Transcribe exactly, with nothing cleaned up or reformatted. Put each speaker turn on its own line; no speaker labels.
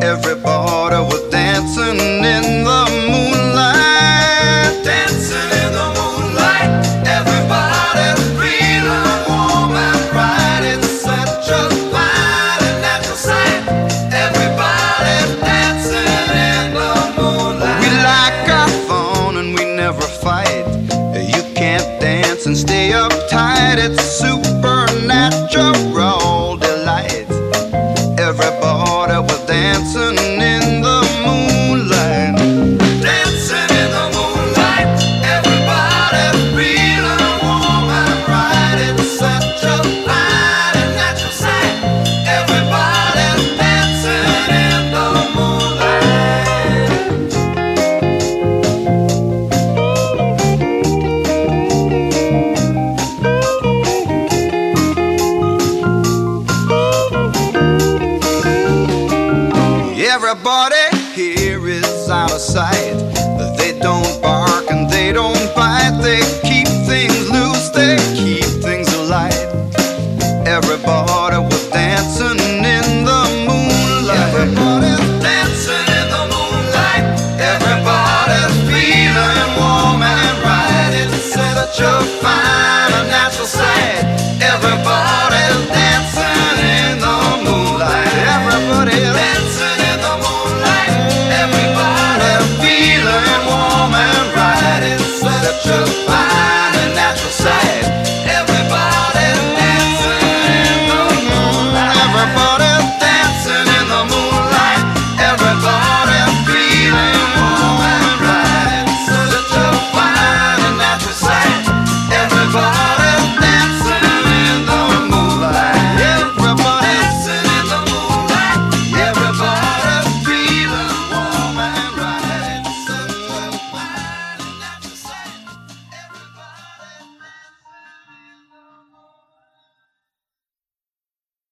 Everybody was dancing in the moonlight, dancing in the moonlight. Everybody's feeling warm and bright. It's such a fine and natural sight. Everybody's dancing in the moonlight. We like our fun and we never fight. You can't dance and stay uptight. It's supernatural delight. Everybody was dancing in the moonlight, dancing in the moonlight. Everybody feeling warm and bright. It's such a fine and natural sight. Everybody dancing in the Everybody here is out of sight. They don't bark and they don't bite. They